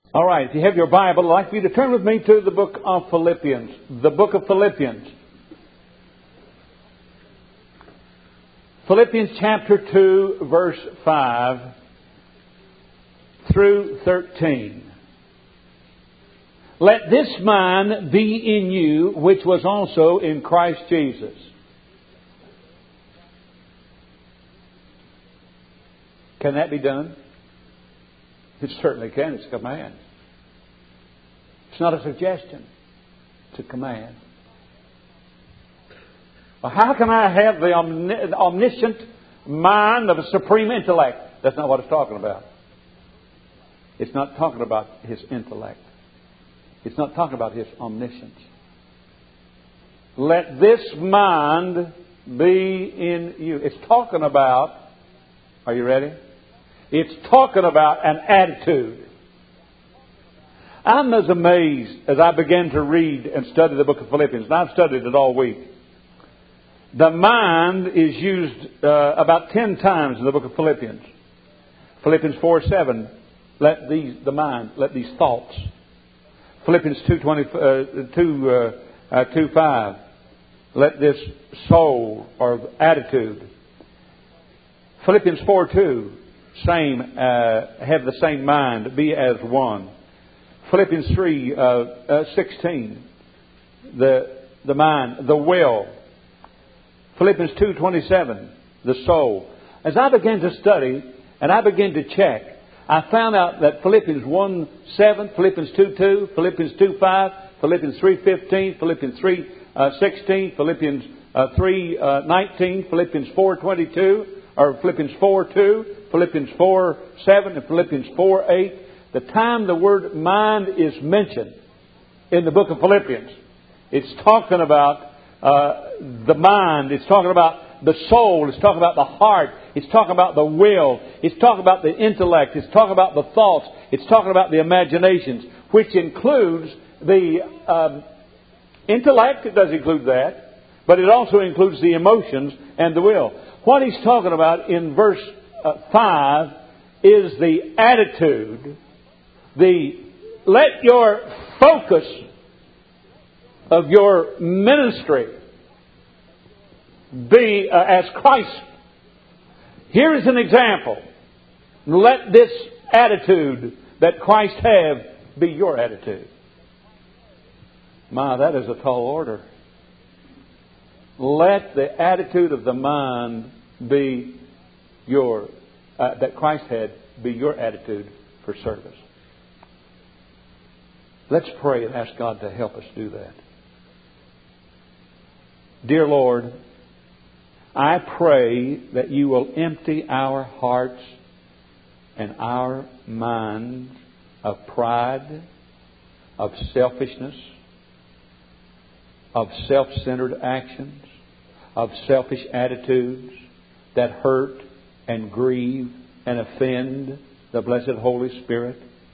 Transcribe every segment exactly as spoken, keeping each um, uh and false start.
All right, if you have your Bible, I'd like for you to turn with me to the book of Philippians. The book of Philippians. Philippians chapter two, verse five through thirteen. Let this mind be in you, which was also in Christ Jesus. Can that be done? It certainly can. It's a command. It's not a suggestion. It's a command. Well, how can I have the omni- omniscient mind of a supreme intellect? That's not what it's talking about. It's not talking about His intellect. It's not talking about His omniscience. Let this mind be in you. It's talking about, are you ready? It's talking about an attitude. I'm as amazed as I began to read and study the book of Philippians, and I've studied it all week. The mind is used uh, about ten times in the book of Philippians. Philippians four seven, let these the mind, let these thoughts. Philippians two twenty uh, two uh, uh, two five, let this soul or attitude. Philippians four two. Same, uh, have the same mind, be as one. Philippians three uh, uh, sixteen, the the mind, the will. Philippians two twenty seven, the soul. As I began to study and I began to check, I found out that Philippians one seven, Philippians two two, Philippians two five, Philippians three fifteen, Philippians three sixteen, Philippians uh, three nineteen, Philippians four twenty-two, or Philippians four two. Philippians four seven and Philippians four eight. The time the word mind is mentioned in the book of Philippians, it's talking about uh, the mind. It's talking about the soul. It's talking about the heart. It's talking about the will. It's talking about the intellect. It's talking about the thoughts. It's talking about the imaginations, which includes the um, intellect. It does include that, but it also includes the emotions and the will. What he's talking about in verse Uh, five is the attitude, the let your focus of your ministry be uh, as Christ. Here is an example. Let this attitude that Christ have be your attitude. My, that is a tall order. Let the attitude of the mind be your uh, that Christ had be your attitude for service. Let's pray and ask God to help us do that. Dear Lord, I pray that you will empty our hearts and our minds of pride, of selfishness, of self-centered actions, of selfish attitudes that hurt and grieve and offend the blessed Holy Spirit.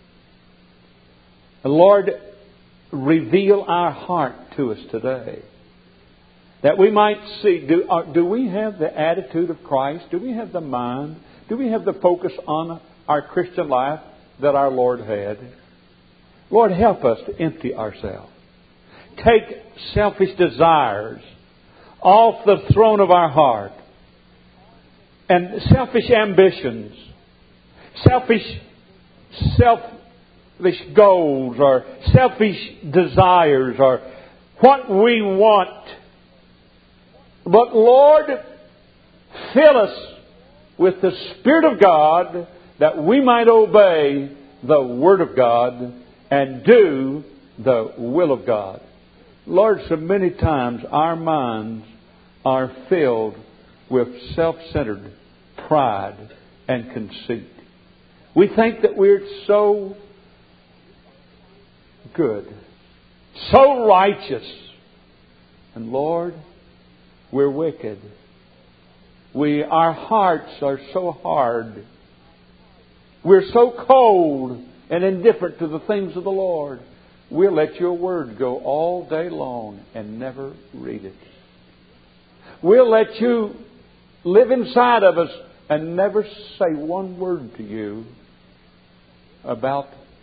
Lord, reveal our heart to us today, that we might see, do, uh, do we have the attitude of Christ? Do we have the mind? Do we have the focus on our Christian life that our Lord had? Lord, help us to empty ourselves. Take selfish desires off the throne of our heart. And selfish ambitions, selfish, selfish goals, or selfish desires, or what we want. But Lord, fill us with the Spirit of God that we might obey the Word of God and do the will of God. Lord, so many times our minds are filled with self-centered pride and conceit. We think that we're so good, so righteous. And Lord, we're wicked. We, our hearts are so hard. We're so cold and indifferent to the things of the Lord. We'll let your word go all day long and never read it. We'll let you live inside of us and never say one word to you about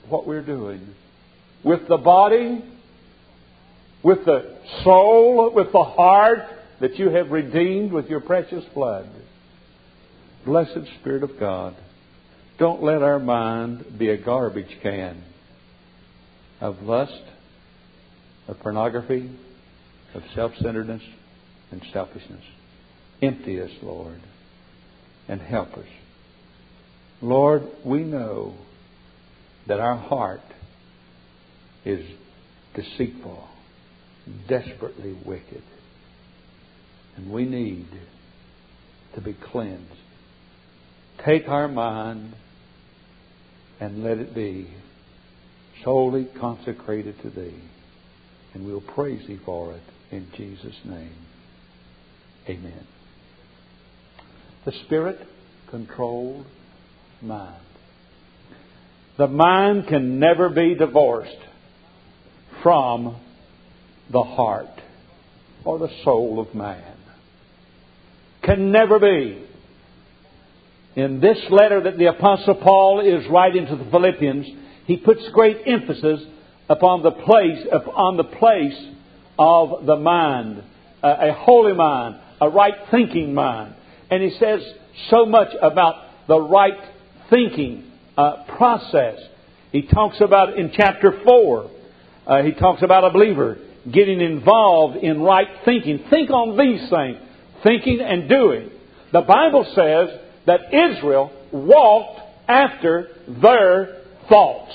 what we're doing. With the body, with the soul, with the heart that you have redeemed with your precious blood. Blessed Spirit of God, don't let our mind be a garbage can of lust, of pornography, of self-centeredness and selfishness. Empty us, Lord, and help us. Lord, we know that our heart is deceitful, desperately wicked, and we need to be cleansed. Take our mind and let it be solely consecrated to Thee, and we'll praise Thee for it in Jesus' name. Amen. The Spirit-controlled mind. The mind can never be divorced from the heart or the soul of man. Can never be. In this letter that the Apostle Paul is writing to the Philippians, he puts great emphasis upon the place, upon the place of the mind, a, a holy mind, a right thinking mind. And he says so much about the right thinking uh, process. He talks about in chapter four, uh, he talks about a believer getting involved in right thinking. Think on these things, thinking and doing. The Bible says that Israel walked after their thoughts.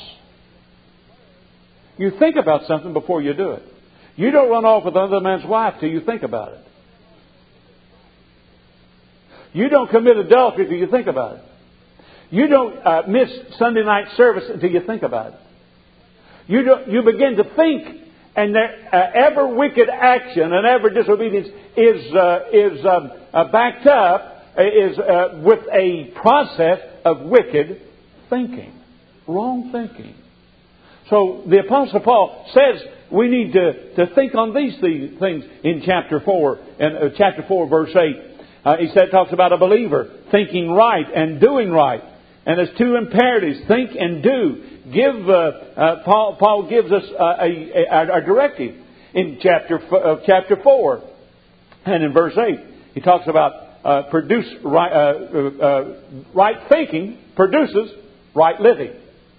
You think about something before you do it. You don't run off with another man's wife till you think about it. You don't commit adultery till you think about it. You don't uh, miss Sunday night service until you think about it. You don't, you begin to think, and there, uh, every wicked action and every disobedience is uh, is um, uh, backed up is uh, with a process of wicked thinking, wrong thinking. So the Apostle Paul says we need to, to think on these things in chapter four, and uh, chapter four, verse eight. Uh, he said, talks about a believer thinking right and doing right. And there's two imperatives: think and do. Give. Uh, uh, Paul, Paul gives us uh, a, a, a directive in chapter uh, chapter four, and in verse eight, he talks about uh, produce right, uh, uh, right thinking produces right living.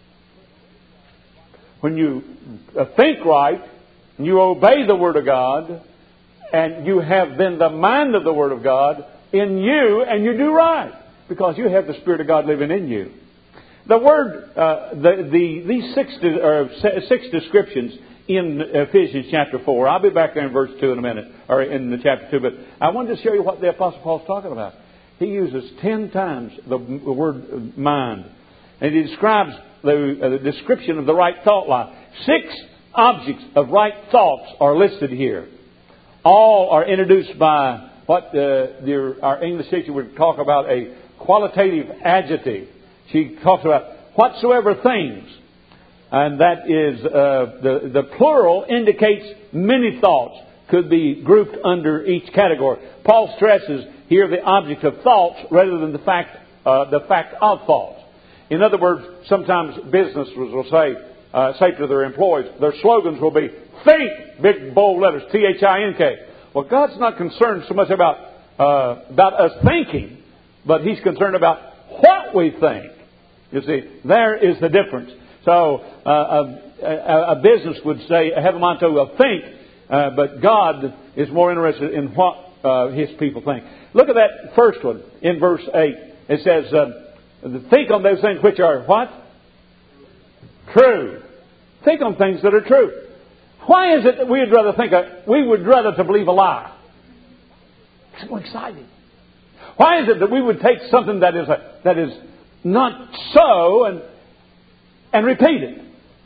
When you uh, think right, and you obey the Word of God, and you have then the mind of the Word of God in you, and you do right, because you have the Spirit of God living in you. The word, uh, the, the these six or six descriptions in Ephesians chapter four. I'll be back there in verse two in a minute, or in the chapter two. But I wanted to show you what the Apostle Paul's talking about. He uses ten times the, the word mind, and he describes the, uh, the description of the right thought life. Six objects of right thoughts are listed here. All are introduced by what uh, the, our English teacher would talk about a qualitative adjective. She talks about whatsoever things, and that is uh, the the plural indicates many thoughts could be grouped under each category. Paul stresses here the object of thoughts rather than the fact uh, the fact of thoughts. In other words, sometimes businesses will say uh, say to their employees, their slogans will be "Think," big bold letters, T H I N K. Well, God's not concerned so much about uh, about us thinking, but He's concerned about what we think. You see, there is the difference. So uh, a, a, a business would say, have a motto of think, uh, but God is more interested in what uh, His people think. Look at that first one in verse eight. It says, uh, think on those things which are what? True. Think on things that are true. Why is it that we would rather think, a, we would rather to believe a lie? It's more exciting. Why is it that we would take something that is a, that is not so and and repeat it?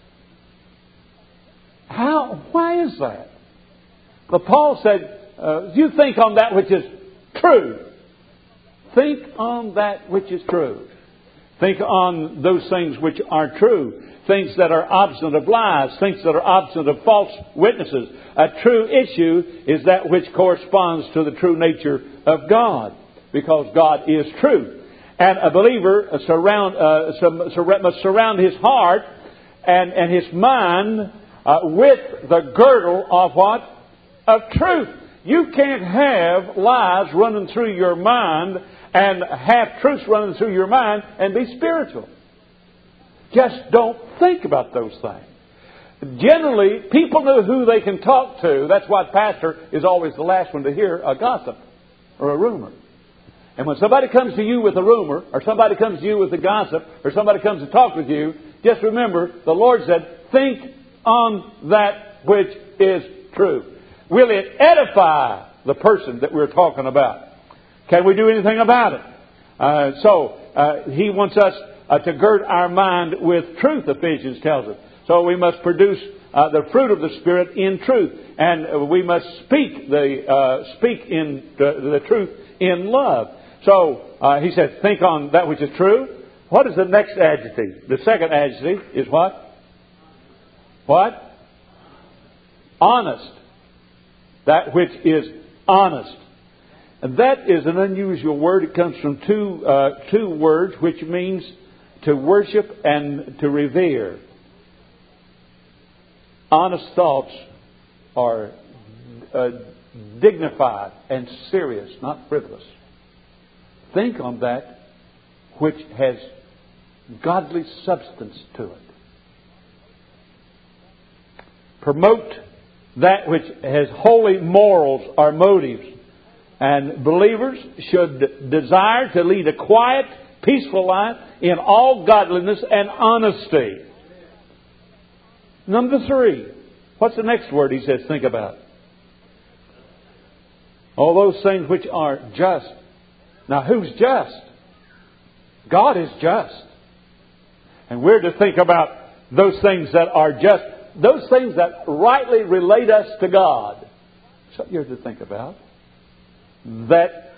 How? Why is that? But Paul said, uh, you think on that which is true. Think on that which is true. Think on those things which are true. Things that are obstinate of lies. Things that are obstinate of false witnesses. A true issue is that which corresponds to the true nature of God, because God is true. And a believer surround, uh, must surround his heart and, and his mind uh, with the girdle of what? Of truth. You can't have lies running through your mind and half-truths running through your mind and be spiritual. Just don't think about those things. Generally, people know who they can talk to. That's why the pastor is always the last one to hear a gossip or a rumor. And when somebody comes to you with a rumor, or somebody comes to you with a gossip, or somebody comes to talk with you, just remember, the Lord said, think on that which is true. Will it edify the person that we're talking about? Can we do anything about it? Uh, so, uh, He wants us uh, to gird our mind with truth, Ephesians tells us. So we must produce uh, the fruit of the Spirit in truth. And uh, we must speak the uh, speak in the, the truth in love. So, uh, he says, think on that which is true. What is the next adjective? The second adjective is what? What? Honest. That which is honest. And that is an unusual word. It comes from two, uh, two words, which means to worship and to revere. Honest thoughts are uh, dignified and serious, not frivolous. Think on that which has godly substance to it. Promote that which has holy morals or motives. And believers should desire to lead a quiet, peaceful life in all godliness and honesty. Number three. What's the next word he says think about? All those things which are just. Now, who's just? God is just. And we're to think about those things that are just. Those things that rightly relate us to God. So you're to think about. That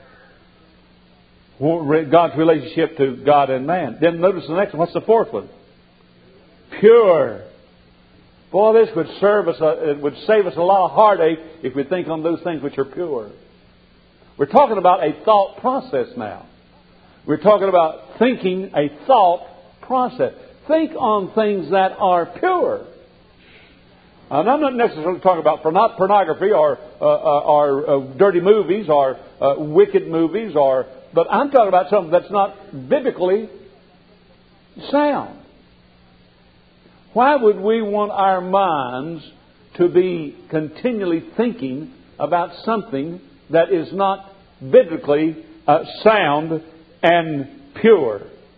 God's relationship to God and man. Then notice the next one. What's the fourth one? Pure. Boy, this would serve us. A, it would save us a lot of heartache if we think on those things which are pure. We're talking about a thought process now. We're talking about thinking a thought process. Think on things that are pure. And I'm not necessarily talking about not pornography or uh, uh, or uh, dirty movies or uh, wicked movies, or but I'm talking about something that's not biblically sound. Why would we want our minds to be continually thinking about something that is not biblically uh, sound and pure?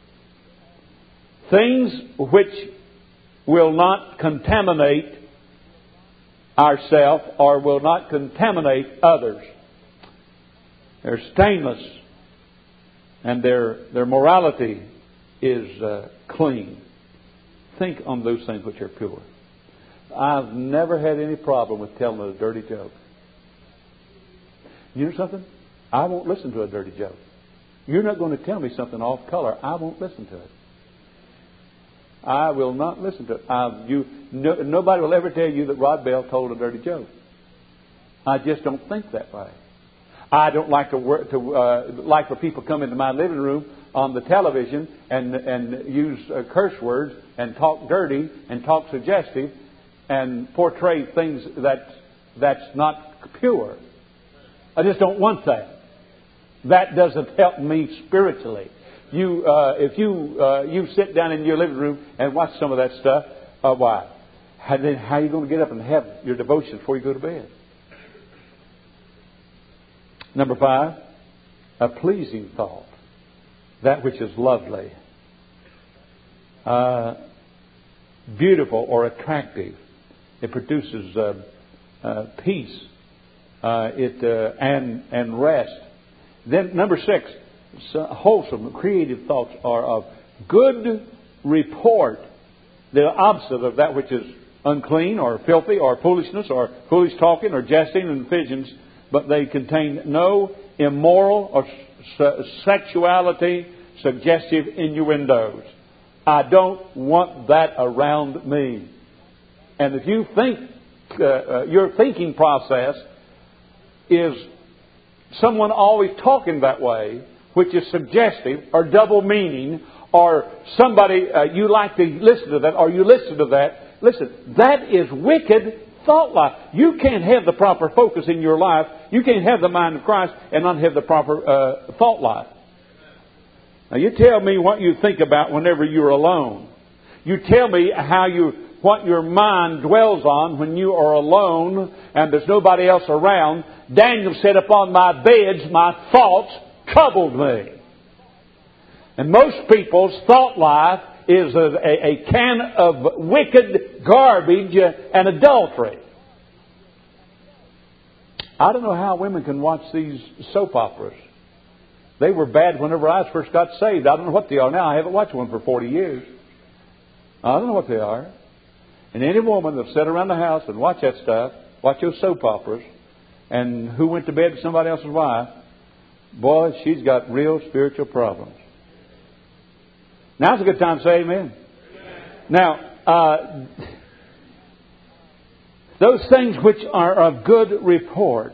Things which will not contaminate ourselves or will not contaminate others. They're stainless and their their morality is uh, clean. Think on those things which are pure. I've never had any problem with telling a dirty joke. You know something? I won't listen to a dirty joke. You're not going to tell me something off color. I won't listen to it. I will not listen to it. I, you, no, nobody will ever tell you that Rod Bell told a dirty joke. I just don't think that way. I don't like to work, to uh, like for people to come into my living room on the television and and use uh, curse words and talk dirty and talk suggestive and portray things that that's not pure. I just don't want that. That doesn't help me spiritually. You, uh, if you uh, you sit down in your living room and watch some of that stuff, uh, why? How, then how are you going to get up and have your devotion before you go to bed? Number five, a pleasing thought, that which is lovely, uh, beautiful or attractive. It produces uh, uh, peace, uh, it uh, and and rest. Then number six. So wholesome, creative thoughts are of good report. The opposite of that which is unclean or filthy or foolishness or foolish talking or jesting and visions, but they contain no immoral or sexuality suggestive innuendos. I don't want that around me. And if you think uh, uh, your thinking process is someone always talking that way, which is suggestive or double meaning or somebody uh, you like to listen to that, or you listen to that. Listen, that is wicked thought life. You can't have the proper focus in your life. You can't have the mind of Christ and not have the proper uh, thought life. Now, you tell me what you think about whenever you're alone. You tell me how you, what your mind dwells on when you are alone and there's nobody else around. Daniel said, upon my beds, my thoughts troubled me. And most people's thought life is a, a, a can of wicked garbage and adultery. I don't know how women can watch these soap operas. They were bad whenever I first got saved. I don't know what they are now. I haven't watched one for forty years. I don't know what they are. And any woman that'll sit around the house and watch that stuff, watch those soap operas, and who went to bed with somebody else's wife, boy, she's got real spiritual problems. Now's a good time to say amen. Now, uh, those things which are of good report,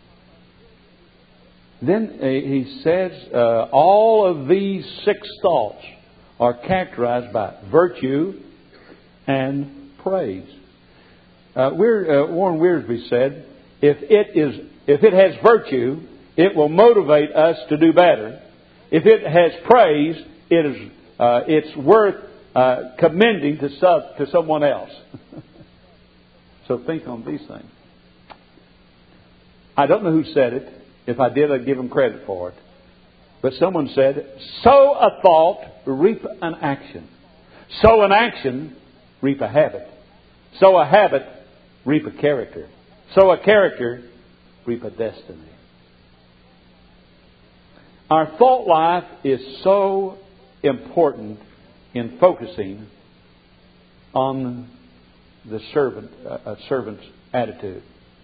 then he says uh, all of these six thoughts are characterized by virtue and praise. Uh, Weir, uh, Warren Wiersbe said, if it is, if it has virtue, it will motivate us to do better. If it has praise, it is uh, it's worth uh, commending to some, to someone else. So think on these things. I don't know who said it. If I did, I'd give him credit for it. But someone said, sow a thought, reap an action. Sow an action, reap a habit. Sow a habit, reap a character. Sow a character, reap a destiny. Our thought life is so important in focusing on the servant, a servant's attitude.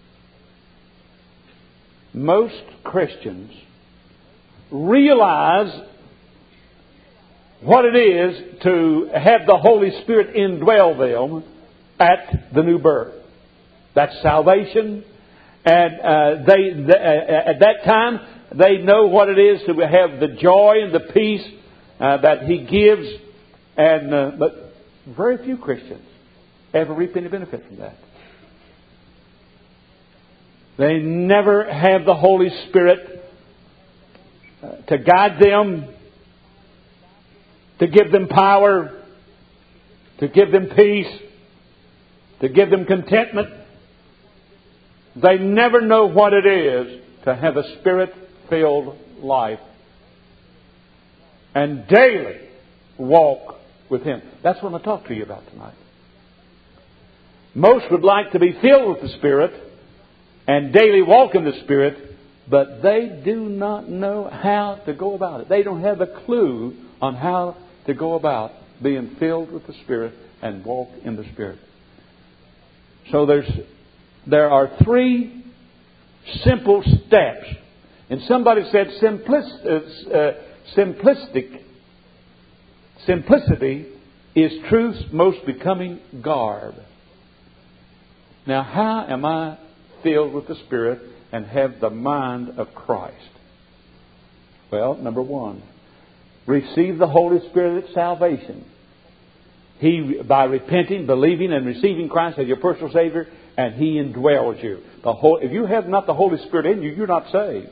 Most Christians realize what it is to have the Holy Spirit indwell them at the new birth. That's salvation. And uh, they, they uh, at that time, they know what it is to have the joy and the peace uh, that He gives. And uh, but very few Christians ever reap any benefit from that. They never have the Holy Spirit uh, to guide them, to give them power, to give them peace, to give them contentment. They never know what it is to have a Spirit-filled life and daily walk with Him. That's what I'm going to talk to you about tonight. Most would like to be filled with the Spirit and daily walk in the Spirit, but they do not know how to go about it. They don't have a clue on how to go about being filled with the Spirit and walk in the Spirit. So there's there are three simple steps. And somebody said simplis- uh, simplistic simplicity is truth's most becoming garb. Now, how am I filled with the Spirit and have the mind of Christ? Well, number one, receive the Holy Spirit at salvation. He, by repenting, believing, and receiving Christ as your personal Savior, and He indwells you. The whole, if you have not the Holy Spirit in you, you're not saved.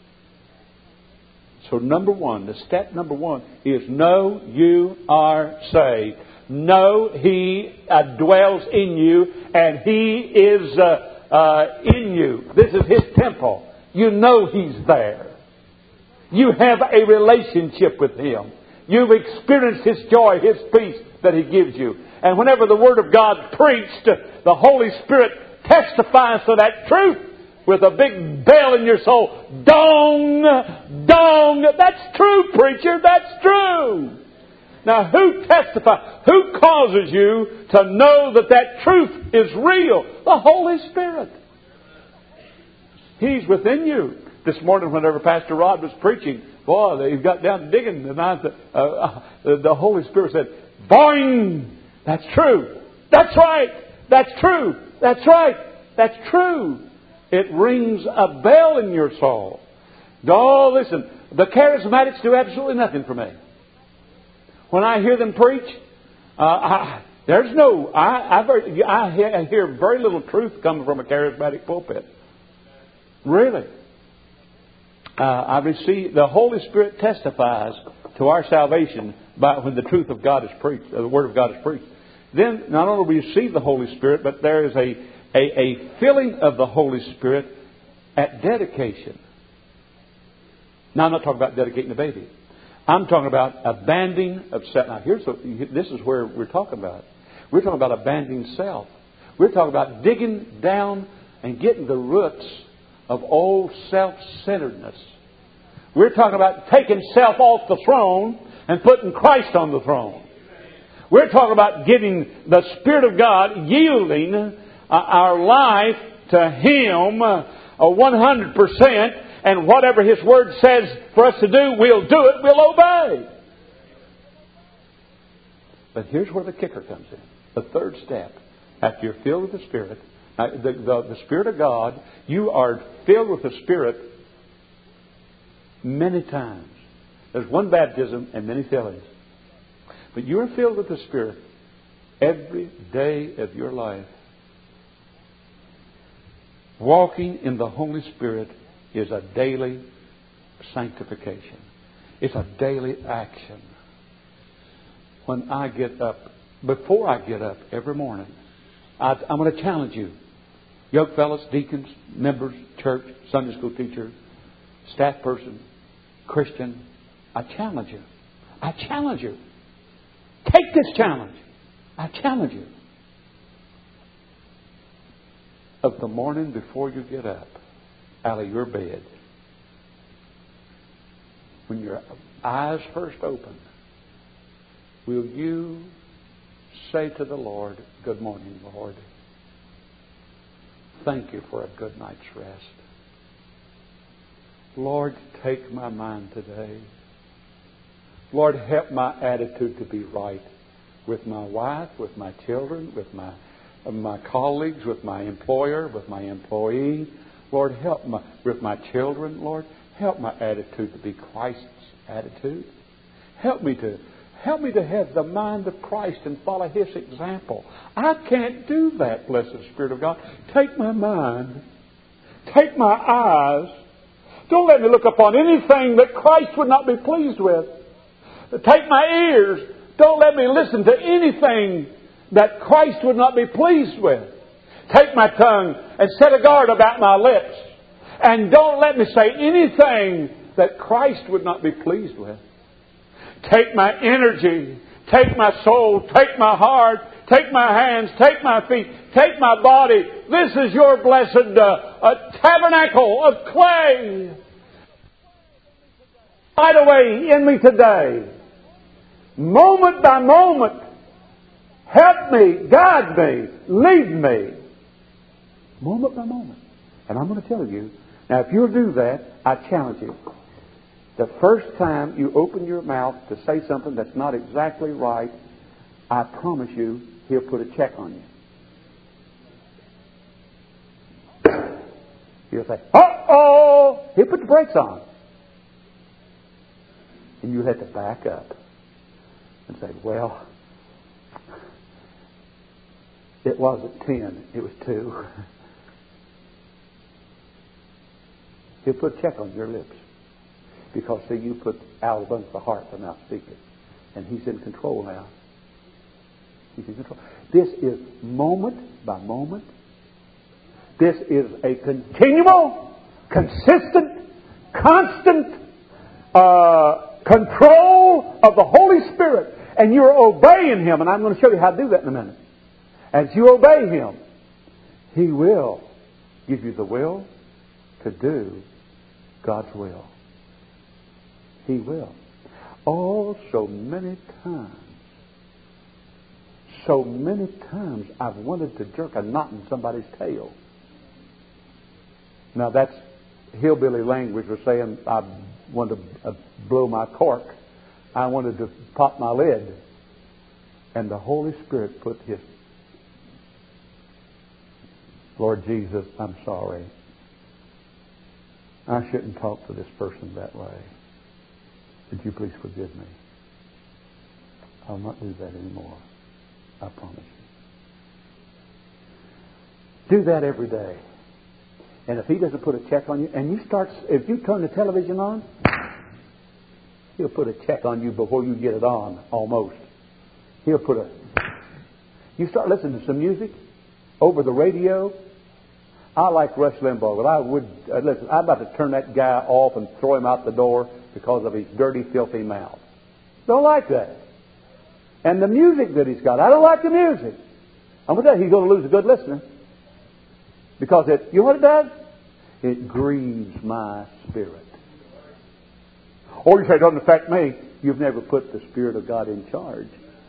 So number one, the step number one is know you are saved. Know He uh, dwells in you, and He is uh, uh, in you. This is His temple. You know He's there. You have a relationship with Him. You've experienced His joy, His peace that He gives you. And whenever the Word of God preached, the Holy Spirit testifies to that truth with a big bell in your soul. Dong! Dong! That's true, preacher! That's true! Now, who testifies? Who causes you to know that that truth is real? The Holy Spirit. He's within you. This morning, whenever Pastor Rod was preaching, boy, he got down to digging, and I, uh, uh, the Holy Spirit said, boing! That's true. That's right. That's true. That's right. That's true. It rings a bell in your soul. Oh, listen, the charismatics do absolutely nothing for me. When I hear them preach, uh, I, there's no, I, I've heard, I hear, I hear very little truth coming from a charismatic pulpit. Really. Uh, I receive, the Holy Spirit testifies to our salvation by when the truth of God is preached, the Word of God is preached. Then not only do we receive the Holy Spirit, but there is a, a, a filling of the Holy Spirit at dedication. Now I'm not talking about dedicating a baby. I'm talking about abandoning of self. Now here's what, this is where we're talking about. We're talking about abandoning self. We're talking about digging down and getting the roots of old self-centeredness. We're talking about taking self off the throne and putting Christ on the throne. We're talking about getting the Spirit of God, yielding uh, our life to Him uh, one hundred percent, and whatever His Word says for us to do, we'll do it, we'll obey. But here's where the kicker comes in. The third step, after you're filled with the Spirit, now, the, the, the Spirit of God, you are filled with the Spirit many times. There's one baptism and many fillings. But you're filled with the Spirit every day of your life. Walking in the Holy Spirit is a daily sanctification. It's a daily action. When I get up, before I get up every morning, I, I'm going to challenge you. Young fellows, deacons, members, church, Sunday school teacher, staff person, Christian, I challenge you. I challenge you. Take this challenge. I challenge you. Of the morning before you get up out of your bed, when your eyes first open, will you say to the Lord, "Good morning, Lord. Thank you for a good night's rest. Lord, take my mind today. Lord, help my attitude to be right with my wife, with my children, with my my colleagues, with my employer, with my employee. Lord, help my with my children. Lord, help my attitude to be Christ's attitude. Help me to help me to have the mind of Christ and follow His example. I can't do that, blessed Spirit of God. Take my mind. Take my eyes. Don't let me look upon anything that Christ would not be pleased with. Take my ears. Don't let me listen to anything that Christ would not be pleased with. Take my tongue and set a guard about my lips. And don't let me say anything that Christ would not be pleased with. Take my energy. Take my soul. Take my heart. Take my hands. Take my feet. Take my body. This is your blessed uh, uh, tabernacle of clay. Right away in me today. Moment by moment. Help me. Guide me. Lead me. Moment by moment. And I'm going to tell you, now if you'll do that, I challenge you. The first time you open your mouth to say something that's not exactly right, I promise you, He'll put a check on you. He'll say, uh-oh! He'll put the brakes on. And you have to back up and say, well, it wasn't ten, it was two. He'll put a check on your lips. Because, see, you put out abundance of the heart, the mouth speaketh. And He's in control now. He's in control. This is moment by moment. This is a continual, consistent, constant uh, control of the Holy Spirit. And you're obeying Him. And I'm going to show you how to do that in a minute. As you obey Him, He will give you the will to do God's will. He will. Oh, so many times, so many times I've wanted to jerk a knot in somebody's tail. Now that's hillbilly language for saying I wanted to blow my cork. I wanted to pop my lid. And the Holy Spirit put His, Lord Jesus, I'm sorry. I shouldn't talk to this person that way. Would you please forgive me? I'll not do that anymore. I promise you. Do that every day. And if He doesn't put a check on you, and you start, if you turn the television on, He'll put a check on you before you get it on, almost. He'll put a... You start listening to some music over the radio. I like Rush Limbaugh, but I would... Uh, listen, I'm about to turn that guy off and throw him out the door because of his dirty, filthy mouth. Don't like that. And the music that he's got, I don't like the music. I'm going to tell you, he's going to lose a good listener. Because it, you know what it does? It grieves my spirit. Or you say, it doesn't affect me. You've never put the Spirit of God in charge.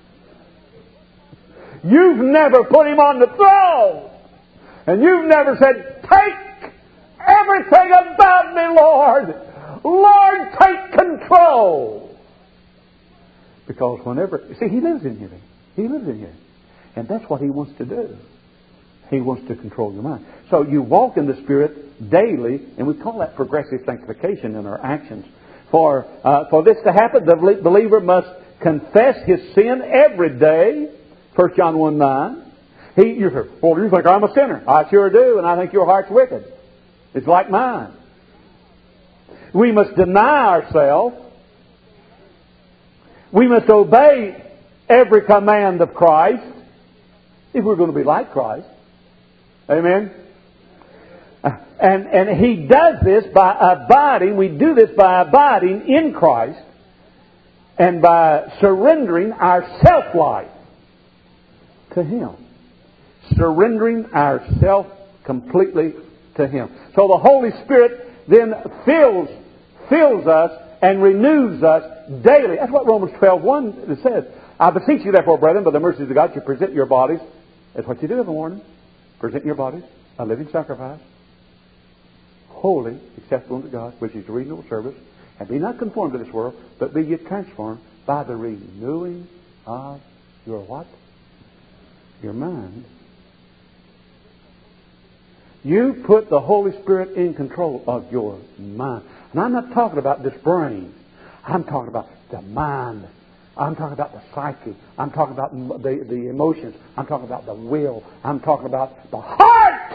You've never put Him on the throne. And you've never said, take everything about me, Lord. Lord, take control. Because whenever... See, He lives in you. He lives in you. And that's what He wants to do. He wants to control your mind. So you walk in the Spirit daily, and we call that progressive sanctification in our actions. For uh, for this to happen, the believer must confess his sin every day. First John one nine. He, you say, well, you think I'm a sinner? I sure do, and I think your heart's wicked. It's like mine. We must deny ourselves. We must obey every command of Christ if we're going to be like Christ. Amen? And, and He does this by abiding. We do this by abiding in Christ and by surrendering our self-life to Him. Surrendering ourself completely to Him. So the Holy Spirit then fills, fills us and renews us daily. That's what Romans twelve one says. I beseech you therefore, brethren, by the mercies of God, you present your bodies. That's what you do in the morning. Present your bodies a living sacrifice, holy, acceptable unto God, which is reasonable service. And be not conformed to this world, but be ye transformed by the renewing of your what? Your mind. You put the Holy Spirit in control of your mind. And I'm not talking about this brain. I'm talking about the mind. I'm talking about the psyche. I'm talking about the, the emotions. I'm talking about the will. I'm talking about the heart.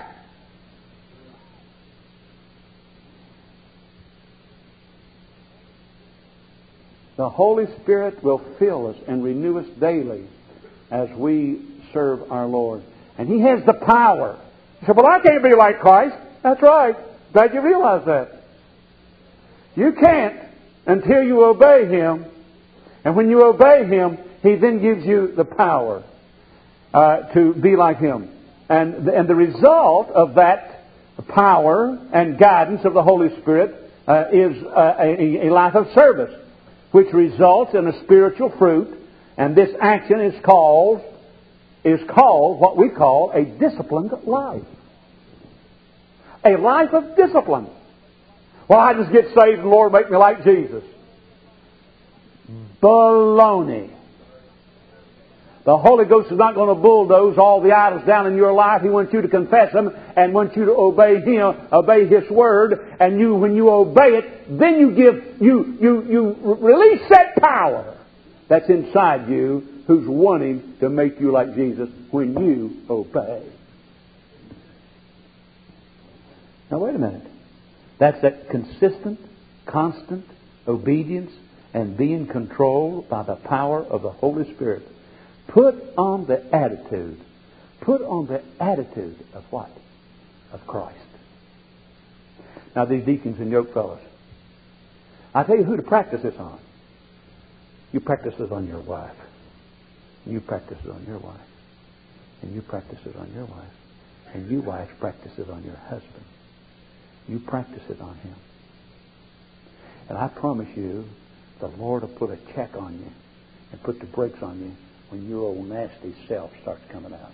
The Holy Spirit will fill us and renew us daily as we serve our Lord. And He has the power. You say, well, I can't be like Christ. That's right. Glad you realize that. You can't until you obey Him. And when you obey Him, He then gives you the power uh, to be like Him. And, and the result of that power and guidance of the Holy Spirit uh, is uh, a, a life of service, which results in a spiritual fruit. And this action is called, is called what we call a disciplined life. A life of discipline. Well, I just get saved and the Lord make me like Jesus. Baloney. The Holy Ghost is not going to bulldoze all the idols down in your life. He wants you to confess them and wants you to obey Him, obey His Word. And you, when you obey it, then you give, you, you, you release that power that's inside you, who's wanting to make you like Jesus when you obey. Now wait a minute. That's that consistent, constant obedience and being controlled by the power of the Holy Spirit. Put on the attitude. Put on the attitude of what? Of Christ. Now these deacons and yoke fellows, I tell you who to practice this on. You practice this on your wife. You practice it on your wife. And you practice it on your wife. And you wives practice it on your husband. You practice it on him. And I promise you, the Lord will put a check on you and put the brakes on you when your old nasty self starts coming out.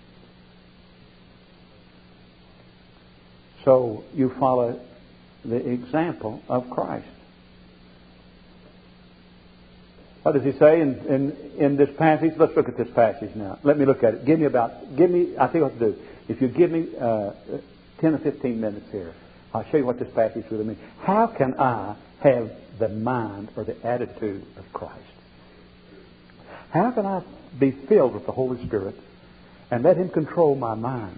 So you follow the example of Christ. What does he say in, in, in this passage? Let's look at this passage now. Let me look at it. Give me about, give me, I'll tell you what to do. If you give me uh, ten or fifteen minutes here, I'll show you what this passage really means. How can I have the mind or the attitude of Christ? How can I be filled with the Holy Spirit and let Him control my mind?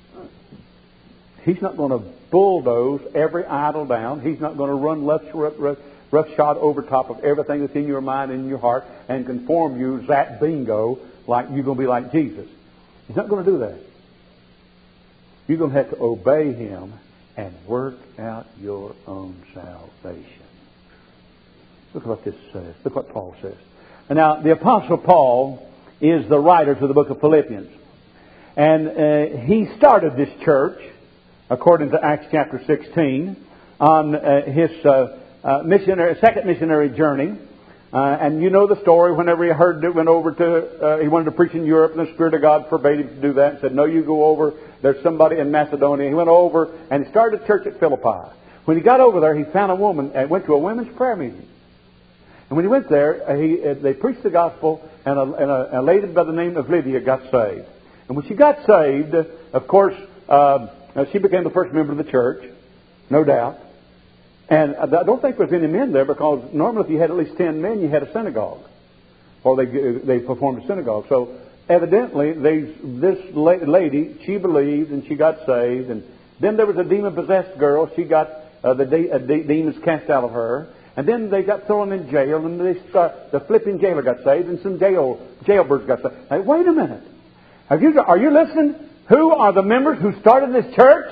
He's not going to bulldoze every idol down. He's not going to run rough, rough, roughshod over top of everything that's in your mind and in your heart and conform you, zap bingo, like you're going to be like Jesus. He's not going to do that. You're going to have to obey Him and work out your own salvation. Look what this says. Look what Paul says. And now, the Apostle Paul is the writer to the book of Philippians. And uh, he started this church, according to Acts chapter sixteen, on uh, his uh, uh, missionary, second missionary journey. Uh, and you know the story. Whenever he heard it, went over to, uh, he wanted to preach in Europe, and the Spirit of God forbade him to do that and said, no, you go over. There's somebody in Macedonia. He went over and he started a church at Philippi. When he got over there, he found a woman and went to a women's prayer meeting. And when he went there, uh, he, uh, they preached the gospel, and, a, and a, a lady by the name of Lydia got saved. And when she got saved, uh, of course, uh, she became the first member of the church, no doubt. And I don't think there's any men there, because normally if you had at least ten men, you had a synagogue. Or they they performed a synagogue. So evidently, they, this lady, she believed and she got saved. And then there was a demon-possessed girl. She got uh, the de- uh, de- demons cast out of her. And then they got thrown in jail, and they start, the flipping jailer got saved, and some jail jailbirds got saved. Now, wait a minute. Have you, are you listening? Who are the members who started this church?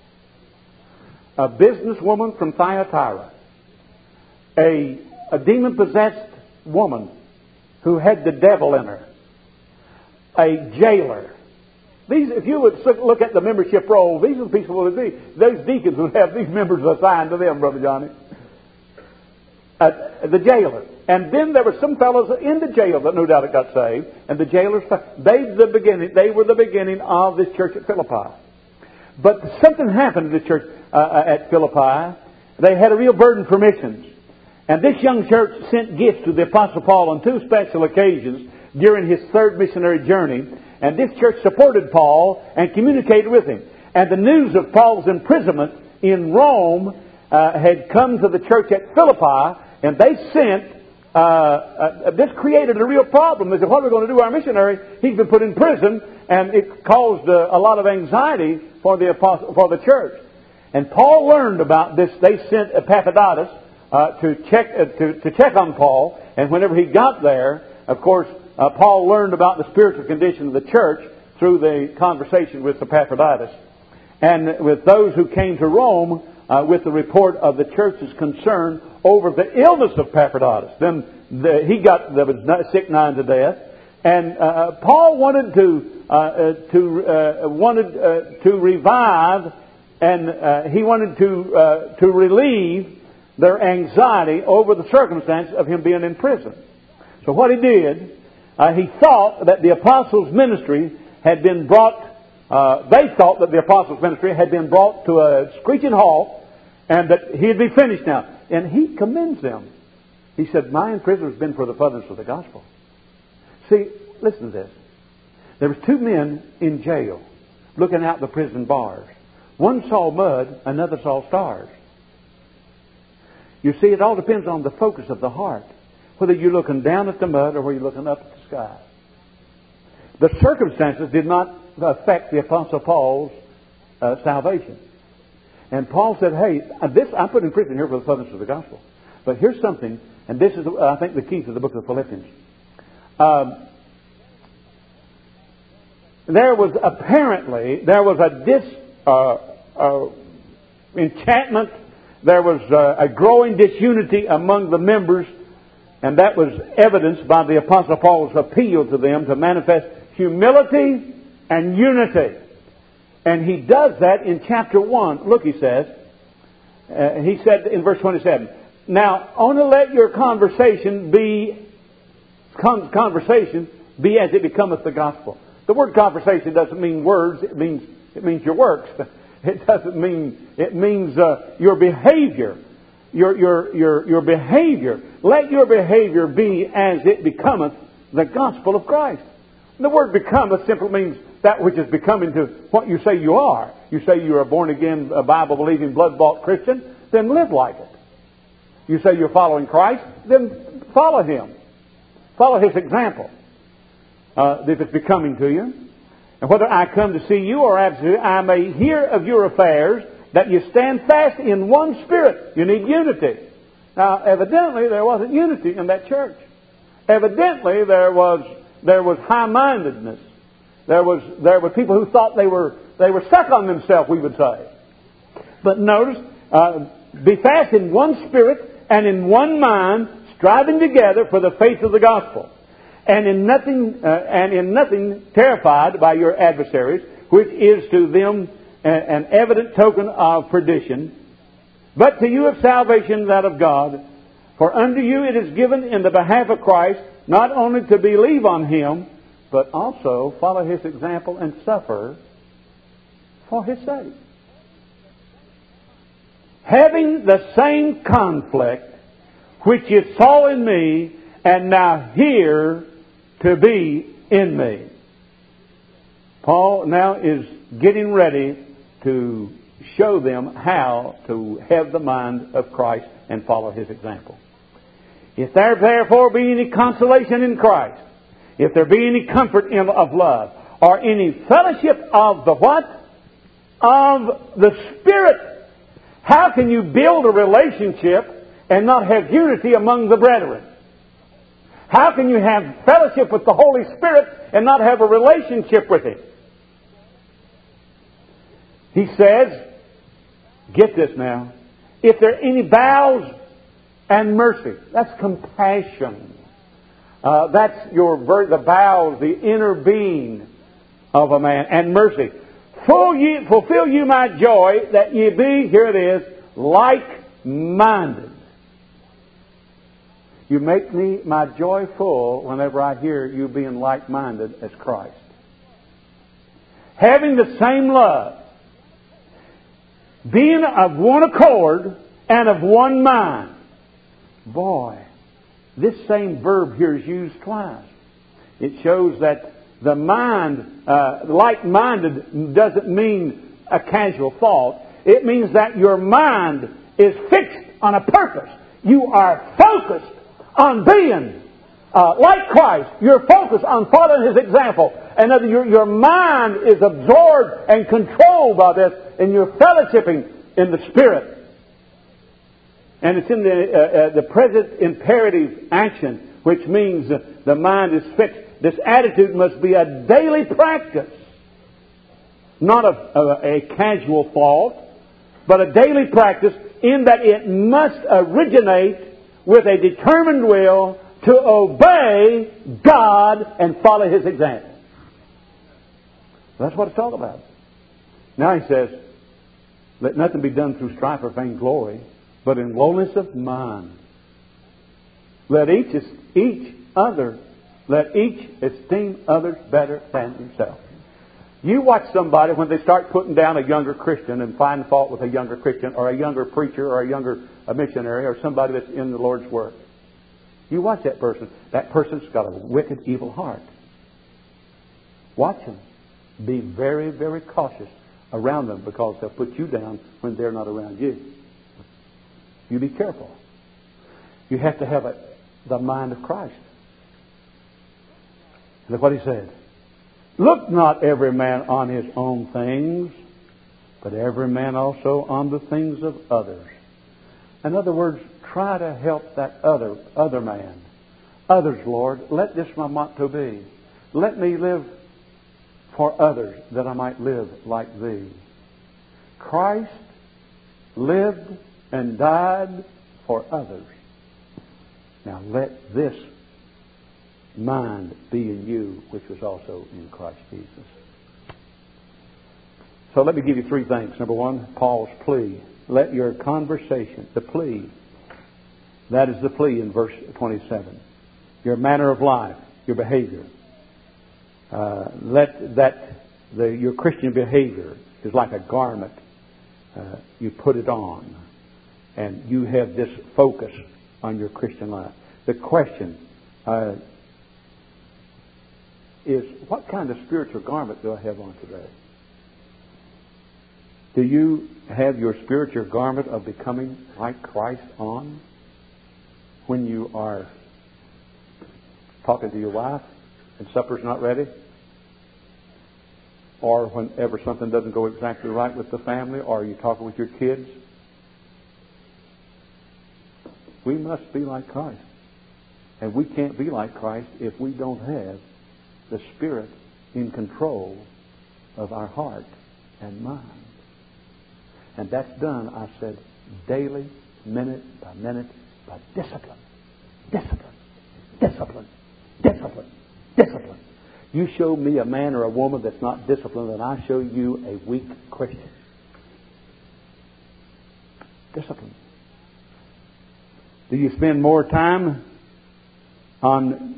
A businesswoman from Thyatira, a, a demon-possessed woman who had the devil in her, a jailer. These, if you would look at the membership roll, these are the people who would be. Those deacons would have these members assigned to them, Brother Johnny. Uh, the jailer. And then there were some fellows in the jail that no doubt got saved, and the jailers, they the beginning. They were the beginning of this church at Philippi. But something happened to the church uh, at Philippi. They had a real burden for missions. And this young church sent gifts to the Apostle Paul on two special occasions during his third missionary journey. And this church supported Paul and communicated with him. And the news of Paul's imprisonment in Rome uh, had come to the church at Philippi, and they sent, uh, uh, this created a real problem. They said, what are we going to do? Our missionary, he's been put in prison, and it caused uh, a lot of anxiety for the apostle, for the church. And Paul learned about this. They sent Epaphroditus uh, to check uh, to, to check on Paul. And whenever he got there, of course, uh, Paul learned about the spiritual condition of the church through the conversation with Epaphroditus. And with those who came to Rome uh, with the report of the church's concern over the illness of Epaphroditus. Then the, he got that was sick nigh to death. And uh, Paul wanted to uh, uh, to uh, wanted uh, to revive, and uh, he wanted to uh, to relieve their anxiety over the circumstance of him being in prison. So what he did, uh, he thought that the apostles' ministry had been brought. Uh, they thought that the apostles' ministry had been brought to a screeching halt, and that he'd be finished now. And he commends them. He said, "My imprisonment has been for the furtherance of the gospel." See, listen to this. There was two men in jail looking out the prison bars. One saw mud, another saw stars. You see, it all depends on the focus of the heart. Whether you're looking down at the mud or whether you're looking up at the sky. The circumstances did not affect the Apostle Paul's uh, salvation. And Paul said, hey, this I'm put in prison here for the furtherance of the gospel. But here's something, and this is, I think, the key to the book of Philippians. Um, there was apparently, there was a dis, uh, uh, enchantment, there was uh, a growing disunity among the members, and that was evidenced by the Apostle Paul's appeal to them to manifest humility and unity. And he does that in chapter one. Look, he says, uh, he said in verse twenty-seven, now, only let your conversation be Con- conversation be as it becometh the gospel. The word conversation doesn't mean words. It means it means your works. It doesn't mean it means uh, your behavior. Your your your your behavior. Let your behavior be as it becometh the gospel of Christ. The word "becometh" simply means that which is becoming to what you say you are. You say you're a born again, Bible believing, blood bought Christian. Then live like it. You say you're following Christ. Then follow Him. Follow His example. uh, if it's becoming to you. And whether I come to see you or absent, I may hear of your affairs, that you stand fast in one spirit. You need unity. Now, evidently, there wasn't unity in that church. Evidently, there was there was high-mindedness. There was there were people who thought they were they were stuck on themselves, we would say. But notice, uh, be fast in one spirit and in one mind, striving together for the faith of the gospel, and in nothing uh, and in nothing terrified by your adversaries, which is to them an evident token of perdition, but to you of salvation, that of God. For unto you it is given in the behalf of Christ, not only to believe on Him, but also follow His example and suffer for His sake. Having the same conflict which you saw in me, and now here to be in me. Paul now is getting ready to show them how to have the mind of Christ and follow His example. If there therefore be any consolation in Christ, if there be any comfort in, of love, or any fellowship of the what? Of the Spirit. How can you build a relationship and not have unity among the brethren? How can you have fellowship with the Holy Spirit and not have a relationship with Him? He says, get this now, if there are any bowels and mercy, that's compassion. Uh, that's your the bowels, the inner being of a man, and mercy. Full ye, fulfill you my joy, that ye be, here it is, like-minded. You make me my joy full whenever I hear you being like-minded as Christ. Having the same love, being of one accord and of one mind. Boy, this same verb here is used twice. It shows that the mind, uh, like-minded, doesn't mean a casual thought. It means that your mind is fixed on a purpose. You are focused on being uh, like Christ. You're focused on following His example. And that your, your mind is absorbed and controlled by this, and you're fellowshipping in the Spirit. And it's in the, uh, uh, the present imperative action, which means uh, the mind is fixed. This attitude must be a daily practice. Not a, a, a casual thought, but a daily practice in that it must originate with a determined will to obey God and follow His example. That's what it's all about. Now he says, let nothing be done through strife or vainglory, but in lowliness of mind. Let each, each other, let each esteem others better than himself. You watch somebody when they start putting down a younger Christian and find fault with a younger Christian or a younger preacher or a younger a missionary or somebody that's in the Lord's work. You watch that person. That person's got a wicked, evil heart. Watch them. Be very, very cautious around them, because they'll put you down when they're not around you. You be careful. You have to have a, the mind of Christ. Look what he said. Look not every man on his own things, but every man also on the things of others. In other words, try to help that other other man. Others, Lord, let this my motto be. Let me live for others, that I might live like Thee. Christ lived and died for others. Now let this mind be in you, which was also in Christ Jesus. So let me give you three things. Number one, Paul's plea. Let your conversation, the plea, that is the plea in verse twenty-seven. Your manner of life, your behavior. Uh, let that the, your Christian behavior is like a garment. Uh, you put it on, and you have this focus on your Christian life. The question uh, is, what kind of spiritual garment do I have on today? Do you have your spiritual garment of becoming like Christ on when you are talking to your wife, and supper's not ready, or whenever something doesn't go exactly right with the family, or you're talking with your kids. We must be like Christ. And we can't be like Christ if we don't have the Spirit in control of our heart and mind. And that's done, I said, daily, minute by minute, by discipline. Discipline. Discipline. Discipline. Discipline. You show me a man or a woman that's not disciplined, and I show you a weak Christian. Discipline. Do you spend more time on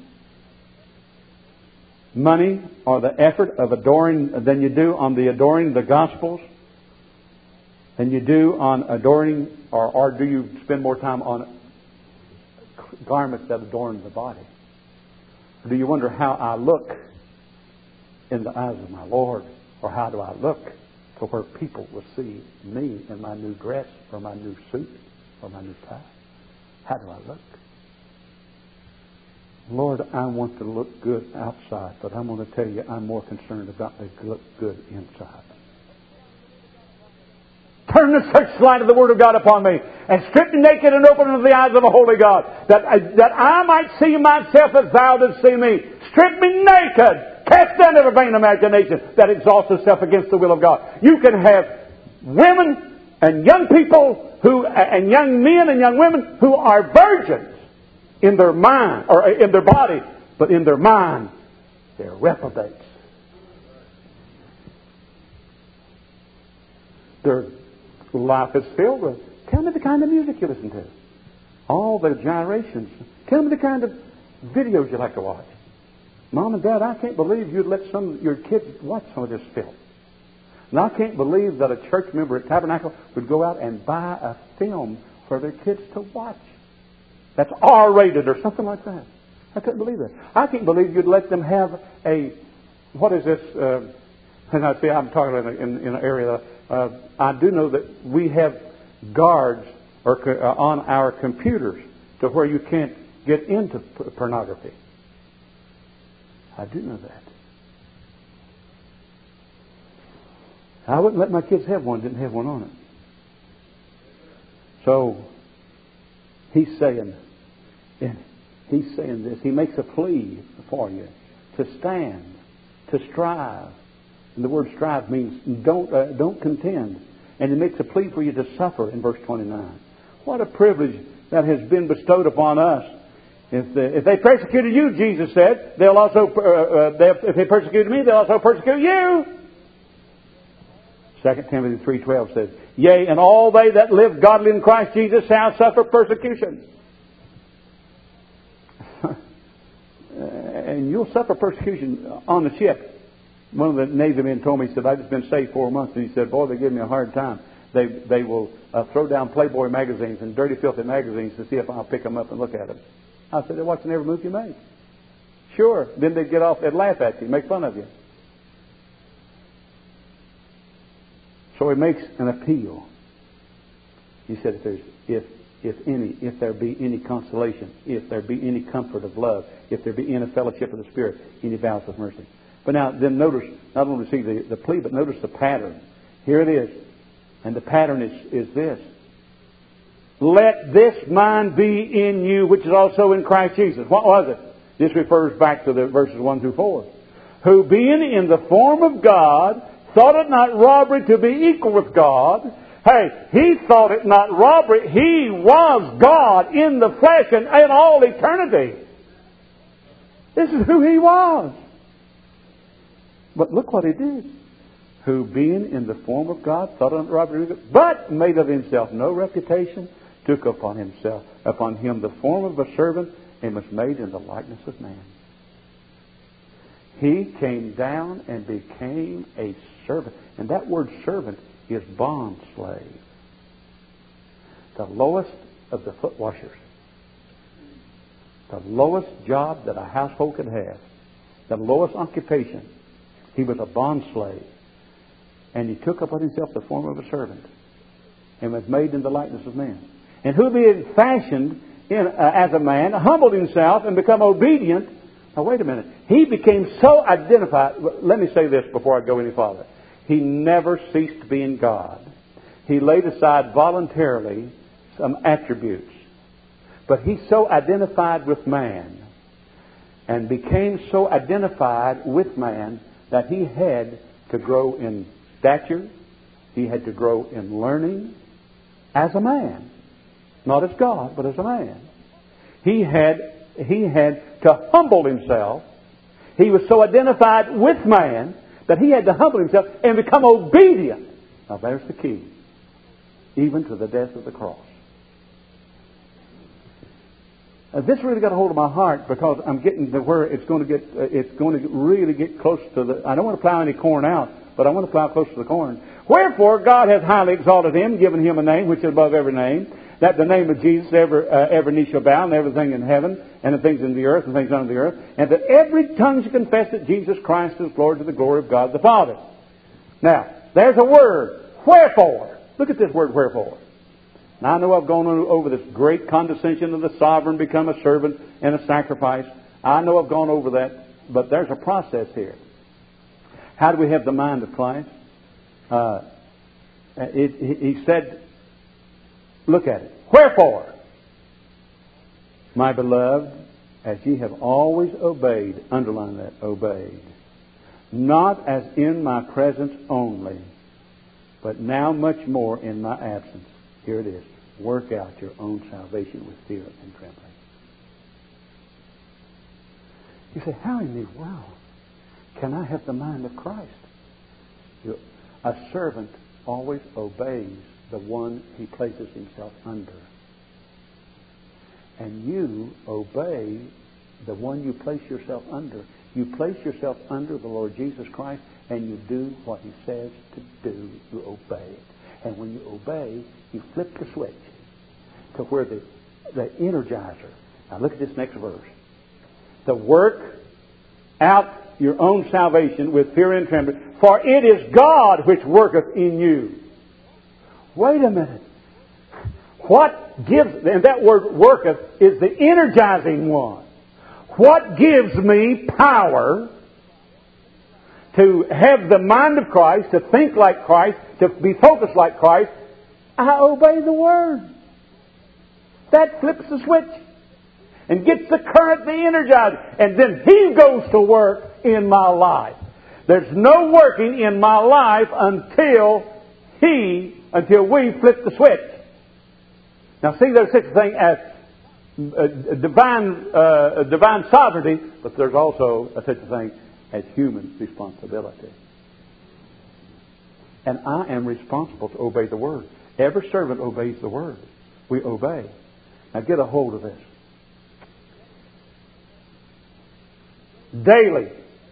money or the effort of adoring than you do on the adoring the Gospels? Than you do on adoring, or, or do you spend more time on garments that adorn the body? Or do you wonder how I look in the eyes of my Lord? Or how do I look to where people will see me in my new dress or my new suit or my new tie? How do I look? Lord, I want to look good outside, but I'm going to tell you I'm more concerned about the look good inside. Turn the searchlight of the Word of God upon me, and strip me naked and open unto the eyes of the Holy God, that I, that I might see myself as Thou didst see me. Strip me naked. Cast down every vain imagination that exalts itself against the will of God. You can have women and young people who, and young men and young women who are virgins in their mind, or in their body, but in their mind, they're reprobates. Their life is filled with, tell me the kind of music you listen to. All the gyrations. Tell me the kind of videos you like to watch. Mom and Dad, I can't believe you'd let some of your kids watch some of this filth. And I can't believe that a church member at Tabernacle would go out and buy a film for their kids to watch. That's R rated or something like that. I couldn't believe that. I can't believe you'd let them have a, what is this? Uh, and I see I'm talking in, in, in an area. Uh, I do know that we have guards or uh, on our computers to where you can't get into p- pornography. I do know that. I wouldn't let my kids have one, didn't have one on it. So, he's saying, he's saying this. He makes a plea for you to stand, to strive. And the word strive means don't uh, don't contend. And he makes a plea for you to suffer in verse twenty-nine. What a privilege that has been bestowed upon us. If they, if they persecuted you, Jesus said, they'll also uh, uh, they'll, if they persecuted me, they'll also persecute you. Second Timothy three twelve says, yea, and all they that live godly in Christ Jesus shall suffer persecution. And you'll suffer persecution on the ship. One of the Navy men told me, he said, I've just been saved four months. And he said, boy, they give me a hard time. They they will uh, throw down Playboy magazines and dirty, filthy magazines to see if I'll pick them up and look at them. I said, they're watching every move you make. Sure. Then they'd get off, they'd laugh at you, make fun of you. So he makes an appeal. He said, if there's, if, if any, if there be any consolation, if there be any comfort of love, if there be any fellowship of the Spirit, any vows of mercy. But now, then notice, not only see the, the plea, but notice the pattern. Here it is. And the pattern is, is this. Let this mind be in you, which is also in Christ Jesus. What was it? This refers back to the verses one through four. Who being in the form of God, thought it not robbery to be equal with God. Hey, he thought it not robbery. He was God in the flesh and in all eternity. This is who he was. But look what he did. Who being in the form of God, thought it not robbery, but made of himself no reputation, took upon himself, upon him the form of a servant, and was made in the likeness of man. He came down and became a servant. And that word servant is bond slave. The lowest of the foot washers. The lowest job that a household could have. The lowest occupation. He was a bond slave. And he took upon himself the form of a servant. And was made in the likeness of man. And who being fashioned in, uh, as a man, humbled himself and become obedient Now, wait a minute. He became so identified. Let me say this before I go any farther. He never ceased being God. He laid aside voluntarily some attributes. But he so identified with man and became so identified with man that he had to grow in stature. He had to grow in learning as a man. Not as God, but as a man. He had, he had to humble himself. He was so identified with man that he had to humble himself and become obedient. Now there's the key. Even to the death of the cross. Uh, this really got a hold of my heart because I'm getting to where it's going to get, uh, it's going to really get close to the, I don't want to plow any corn out, but I want to plow close to the corn. Wherefore God hath highly exalted him, given him a name which is above every name, that the name of Jesus every, uh, every knee shall bow, and everything in heaven, and the things in the earth, and things under the earth, and that every tongue shall confess that Jesus Christ is Lord, to the glory of God the Father. Now, there's a word, wherefore. Look at this word, wherefore. Now, I know I've gone over this great condescension of the sovereign, become a servant and a sacrifice. I know I've gone over that, but there's a process here. How do we have the mind of Christ? Uh, it, he said, look at it. Wherefore, my beloved, as ye have always obeyed, underline that, obeyed, not as in my presence only, but now much more in my absence. Here it is. Work out your own salvation with fear and trembling. You say, how in the world can I have the mind of Christ? You, a servant always obeys the one he places himself under. And you obey the one you place yourself under. You place yourself under the Lord Jesus Christ, and you do what he says to do. You obey it. And when you obey, you flip the switch to where the, the energizer. Now look at this next verse. To work out your own salvation with fear and trembling, for it is God which worketh in you. Wait a minute. What gives, and that word worketh is the energizing one. What gives me power to have the mind of Christ, to think like Christ, to be focused like Christ? I obey the Word. That flips the switch and gets the current, the energized, and then He goes to work in my life. There's no working in my life until He, until we flip the switch. Now, see, there's such a thing as uh, divine, uh, divine sovereignty, but there's also a such a thing as human responsibility. And I am responsible to obey the Word. Every servant obeys the Word. We obey. Now get a hold of this. Daily.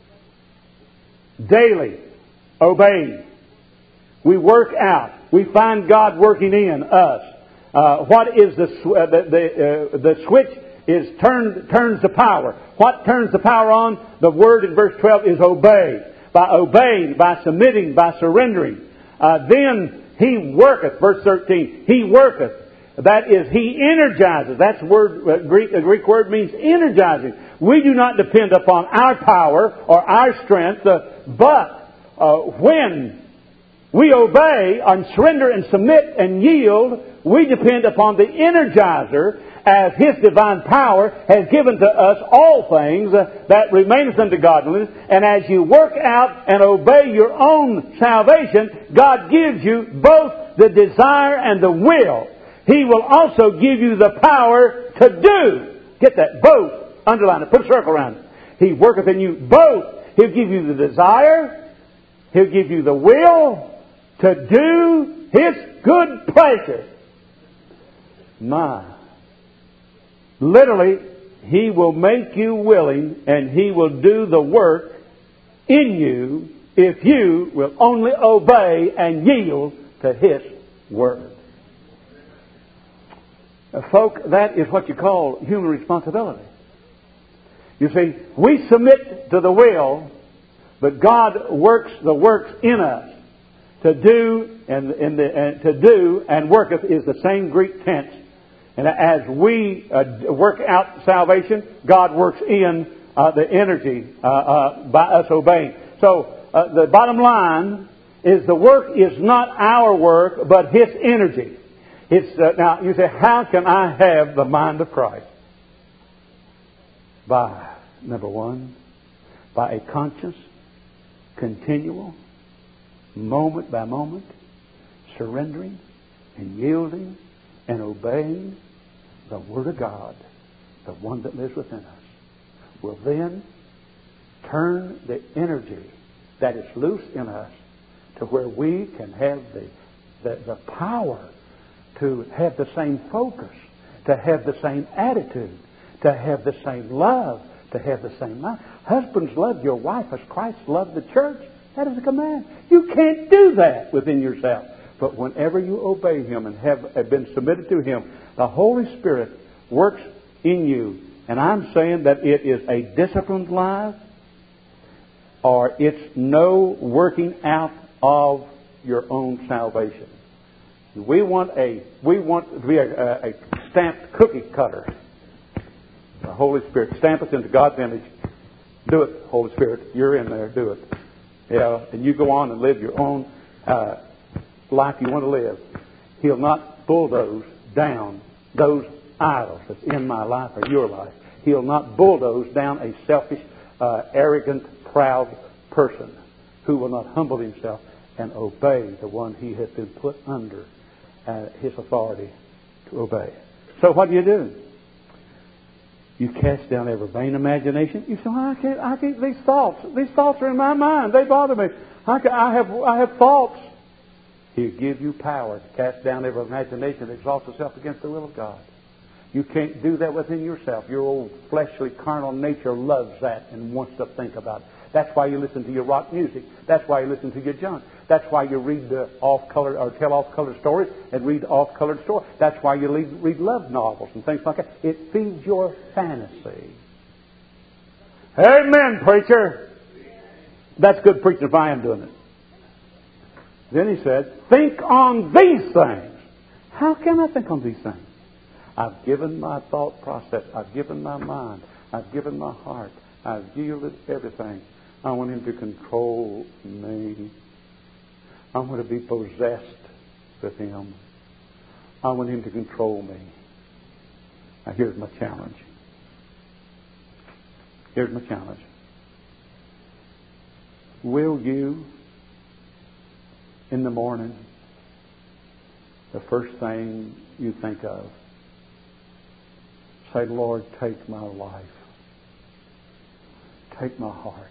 Daily. Obey. We work out. We find God working in us. Uh, what is the sw- uh, the the, uh, the switch is turned turns the power. What turns the power on? The word in verse twelve is obey. By obeying, by submitting, by surrendering, uh, then He worketh. Verse thirteen. He worketh. That is, He energizes. That's word uh, Greek. The Greek word means energizing. We do not depend upon our power or our strength, uh, but uh, when we obey and surrender and submit and yield, we depend upon the Energizer, as His divine power has given to us all things uh, that remaineth unto godliness. And as you work out and obey your own salvation, God gives you both the desire and the will. He will also give you the power to do. Get that. Both. Underline it. Put a circle around it. He worketh in you both. He'll give you the desire. He'll give you the will to do His good pleasure. My. Literally, He will make you willing, and He will do the work in you if you will only obey and yield to His Word. Uh, folk, that is what you call human responsibility. You see, we submit to the will, but God works the works in us. To do and, and, the, and to do and worketh is the same Greek tense. And as we uh, work out salvation, God works in uh, the energy uh, uh, by us obeying. So uh, the bottom line is the work is not our work, but His energy. It's uh, now you say, how can I have the mind of Christ? By, number one, by a conscious, continual, moment by moment, surrendering and yielding and obeying the Word of God, the one that lives within us, will then turn the energy that is loose in us to where we can have the, the, the power to have the same focus, to have the same attitude, to have the same love, to have the same mind. Husbands, love your wife as Christ loved the church. That is a command. You can't do that within yourself. But whenever you obey Him and have, have been submitted to Him, the Holy Spirit works in you. And I'm saying that it is a disciplined life, or it's no working out of your own salvation. We want a we want to be a, a stamped cookie cutter. The Holy Spirit stamp us into God's image. Do it, Holy Spirit. You're in there. Do it. Yeah, and you go on and live your own uh, life you want to live. He'll not bulldoze down those idols that's in my life or your life. He'll not bulldoze down a selfish, uh, arrogant, proud person who will not humble himself and obey the one he has been put under uh, his authority to obey. So what do you do? You cast down every vain imagination. You say, well, I can't, I can't, these thoughts, these thoughts are in my mind. They bother me. I, can, I have, I have thoughts. He'll give you power to cast down every imagination that exalts itself against the will of God. You can't do that within yourself. Your old fleshly, carnal nature loves that and wants to think about it. That's why you listen to your rock music. That's why you listen to your junk. That's why you read the off-color or tell off-colored stories and read off-colored stories. That's why you read, read love novels and things like that. It feeds your fantasy. Amen, preacher. That's good preaching if I am doing it. Then he said, think on these things. How can I think on these things? I've given my thought process. I've given my mind. I've given my heart. I've yielded everything. I want Him to control me. I want to be possessed with Him. I want Him to control me. Now here's my challenge. Here's my challenge. Will you, in the morning, the first thing you think of, say, Lord, take my life. Take my heart.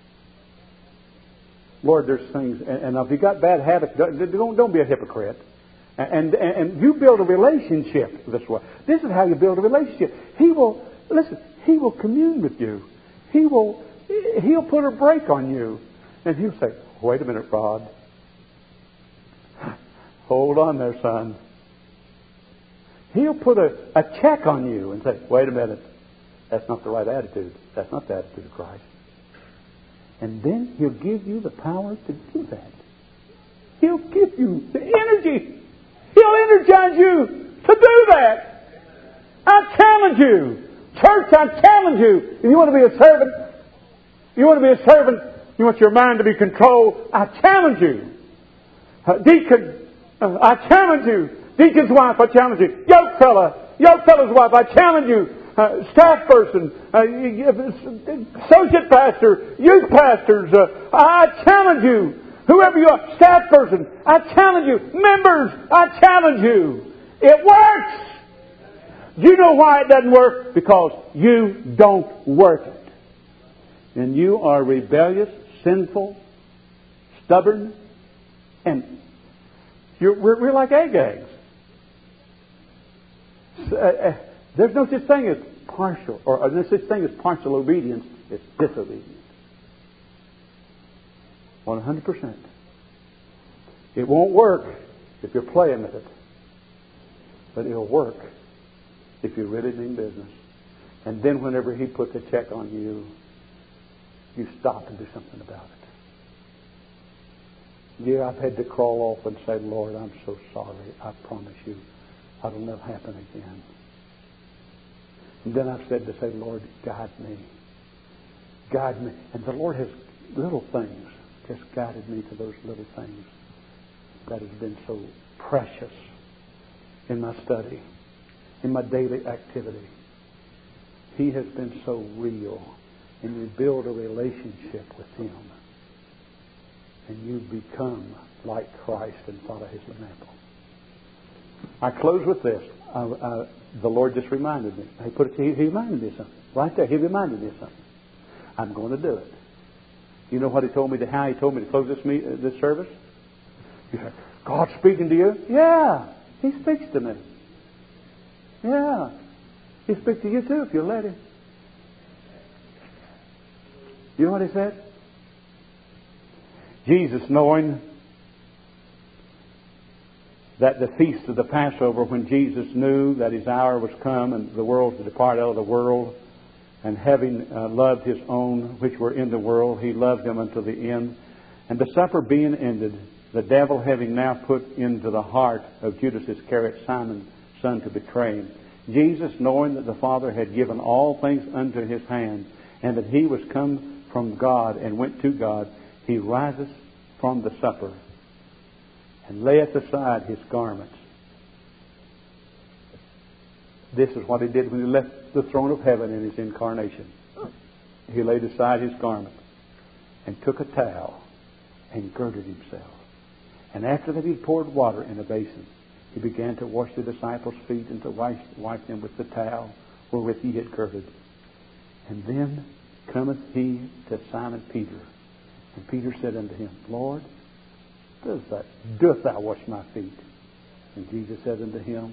Lord, there's things, and, and if you've got bad habits, don't, don't be a hypocrite. And, and, and you build a relationship this way. This is how you build a relationship. He will, listen, He will commune with you. He will, He'll put a brake on you. And He'll say, wait a minute, Rod. Hold on there, son. He'll put a, a check on you and say, wait a minute. That's not the right attitude. That's not the attitude of Christ. And then He'll give you the power to do that. He'll give you the energy. He'll energize you to do that. I challenge you. Church, I challenge you. If you want to be a servant, you want to be a servant, you want your mind to be controlled, I challenge you. Uh, deacon, uh, I challenge you. Deacon's wife, I challenge you. Yoke fella, yoke fella's wife, I challenge you. Uh, staff person, uh, associate pastor, youth pastors, uh, I challenge you. Whoever you are, staff person, I challenge you. Members, I challenge you. It works. Do you know why it doesn't work? Because you don't work it. And you are rebellious, sinful, stubborn, and you're, we're, we're like egg eggs. Uh, uh, there's no such thing as partial, or, or there's such thing as partial obedience. It's disobedience. one hundred percent. It won't work if you're playing with it. But it'll work if you really mean business. And then whenever He puts a check on you, you stop and do something about it. Yeah, I've had to crawl off and say, Lord, I'm so sorry. I promise you, it'll never happen again. And then I've said to say, Lord, guide me. guided me. And the Lord has little things just guided me to those little things that has been so precious in my study, in my daily activity. He has been so real. And you build a relationship with Him. And you become like Christ and follow His example. I close with this. I, I, the Lord just reminded me. He put it. He, he reminded me of something. Right there. He reminded me of something. I'm going to do it. You know what He told me to? How He told me to close this meet, uh, this service? You say, God's speaking to you? Yeah. He speaks to me. Yeah. He speaks to you too if you let Him. You know what He said? Jesus, knowing that the feast of the Passover, when Jesus knew that His hour was come and the world to depart out of the world, and having uh, loved His own which were in the world, He loved them unto the end. And the supper being ended, the devil having now put into the heart of Judas Iscariot, Simon's son, to betray Him, Jesus, knowing that the Father had given all things unto His hand, and that He was come from God and went to God, He riseth from the supper and layeth aside His garments. This is what He did when He left the throne of heaven in His incarnation. He laid aside His garment and took a towel and girded Himself. And after that He poured water in a basin. He began to wash the disciples' feet and to wipe, wipe them with the towel wherewith He had girded. And then cometh He to Simon Peter. And Peter said unto Him, Lord, does that, dost Thou wash my feet? And Jesus said unto him,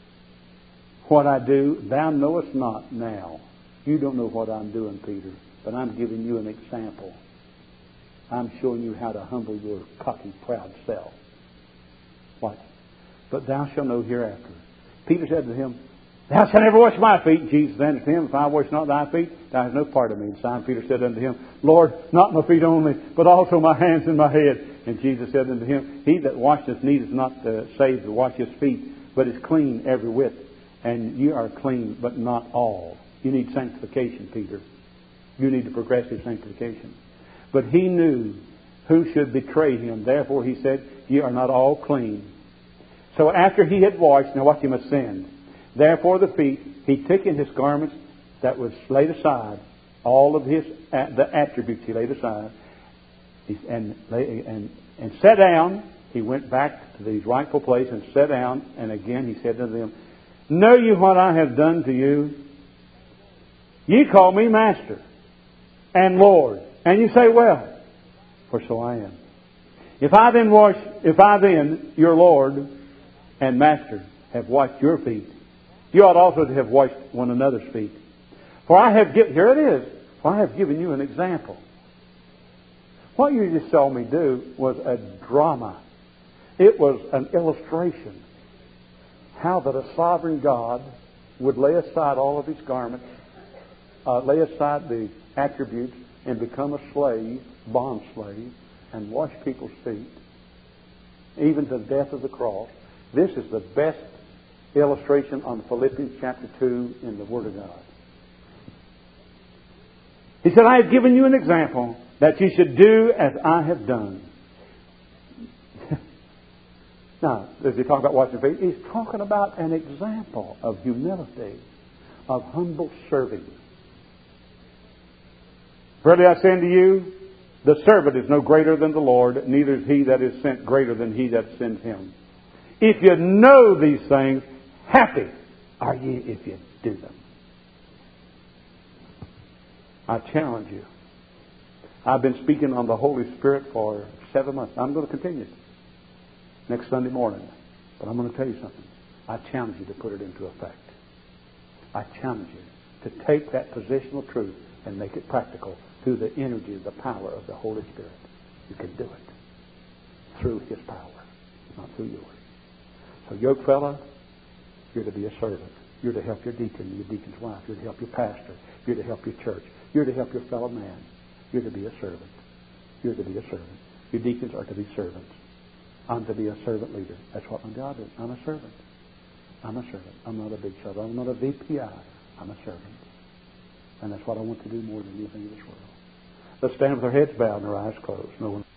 What I do, thou knowest not now. You don't know what I'm doing, Peter, but I'm giving you an example. I'm showing you how to humble your cocky, proud self. What? But thou shalt know hereafter. Peter said to him, Thou shalt never wash my feet. Jesus answered him, If I wash not thy feet, thou hast no part of me. And Simon Peter said unto him, Lord, not my feet only, but also my hands and my head. And Jesus said unto him, He that washeth needeth not uh, save to wash his feet, but is clean every whit. And you are clean, but not all. You need sanctification, Peter. You need the progressive sanctification. But he knew who should betray him. Therefore he said, Ye are not all clean. So after he had washed, now watch him ascend. Therefore the feet, he took in his garments that was laid aside, all of his the attributes he laid aside, and and and sat down. He went back to his rightful place and sat down. And again he said to them, Know you what I have done to you? Ye call me Master and Lord, and you say, Well, for so I am. If I then wash, if I then, your Lord and Master, have washed your feet, you ought also to have washed one another's feet. For I have given, here it is, for I have given you an example. What you just saw me do was a drama. It was an illustration. How that a sovereign God would lay aside all of His garments, uh, lay aside the attributes, and become a slave, bond slave, and wash people's feet, even to the death of the cross. This is the best illustration on Philippians chapter two in the Word of God. He said, I have given you an example that you should do as I have done. Now, does he talk about washing feet? He's talking about an example of humility, of humble serving. Verily I say unto you, the servant is no greater than the Lord, neither is he that is sent greater than he that sends him. If you know these things, happy are ye if you do them. I challenge you. I've been speaking on the Holy Spirit for seven months. I'm going to continue next Sunday morning. But I'm going to tell you something. I challenge you to put it into effect. I challenge you to take that positional truth and make it practical through the energy, the power of the Holy Spirit. You can do it through His power, not through yours. So, yoke fella, you're to be a servant. You're to help your deacon, your deacon's wife. You're to help your pastor. You're to help your church. You're to help your fellow man. You're to be a servant. You're to be a servant. Your deacons are to be servants. I'm to be a servant leader. That's what my God is. I'm a servant. I'm a servant. I'm not a big servant. I'm not a V P I. I'm a servant. And that's what I want to do more than anything in this world. Let's stand with our heads bowed and our eyes closed. No one.